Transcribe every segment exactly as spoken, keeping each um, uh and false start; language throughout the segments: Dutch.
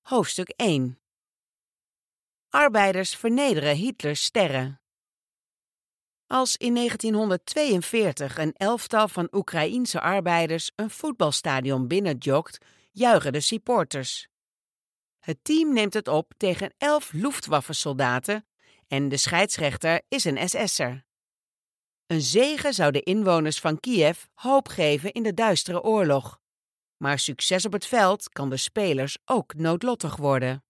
Hoofdstuk één. Arbeiders vernederen Hitlers sterren. Als in negentienhonderdtweeënveertig een elftal van Oekraïense arbeiders een voetbalstadion binnenjogt, juichen de supporters. Het team neemt het op tegen elf Luftwaffe-soldaten en de scheidsrechter is een S S'er. Een zege zou de inwoners van Kiev hoop geven in de duistere oorlog. Maar succes op het veld kan de spelers ook noodlottig worden.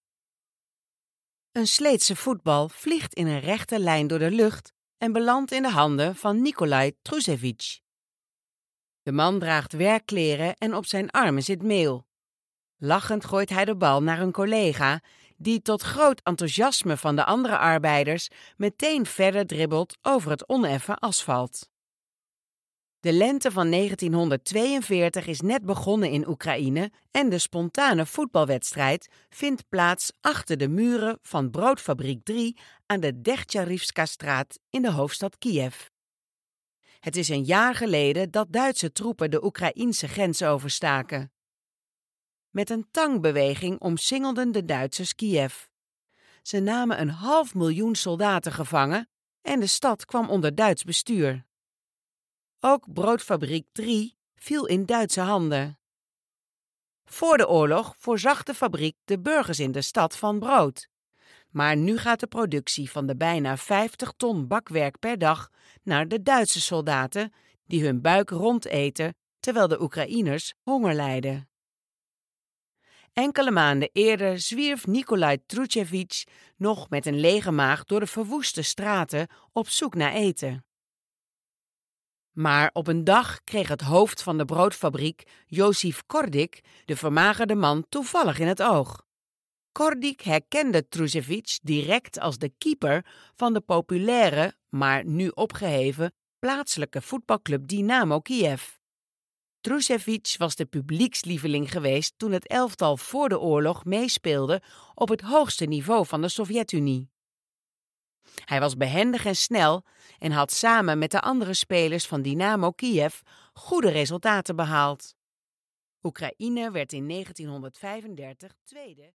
Een Sleetse voetbal vliegt in een rechte lijn door de lucht en belandt in de handen van Nikolai Trušević. De man draagt werkkleren en op zijn armen zit meel. Lachend gooit hij de bal naar een collega, die tot groot enthousiasme van de andere arbeiders meteen verder dribbelt over het oneffen asfalt. De lente van negentienhonderdtweeënveertig is net begonnen in Oekraïne en de spontane voetbalwedstrijd vindt plaats achter de muren van Broodfabriek drie aan de Dechtjarivskastraat in de hoofdstad Kiev. Het is een jaar geleden dat Duitse troepen de Oekraïense grens overstaken. Met een tangbeweging omsingelden de Duitsers Kiev. Ze namen een half miljoen soldaten gevangen en de stad kwam onder Duits bestuur. Ook Broodfabriek drie viel in Duitse handen. Voor de oorlog voorzag de fabriek de burgers in de stad van brood. Maar nu gaat de productie van de bijna vijftig ton bakwerk per dag naar de Duitse soldaten die hun buik rondeten terwijl de Oekraïners honger lijden. Enkele maanden eerder zwierf Nikolai Trušević nog met een lege maag door de verwoeste straten op zoek naar eten. Maar op een dag kreeg het hoofd van de broodfabriek, Josif Kordik, de vermagerde man toevallig in het oog. Kordik herkende Trušević direct als de keeper van de populaire, maar nu opgeheven, plaatselijke voetbalclub Dynamo Kiev. Trušević was de publiekslieveling geweest toen het elftal voor de oorlog meespeelde op het hoogste niveau van de Sovjet-Unie. Hij was behendig en snel en had samen met de andere spelers van Dynamo Kiev goede resultaten behaald. Oekraïne werd in negentienhonderdvijfendertig tweede.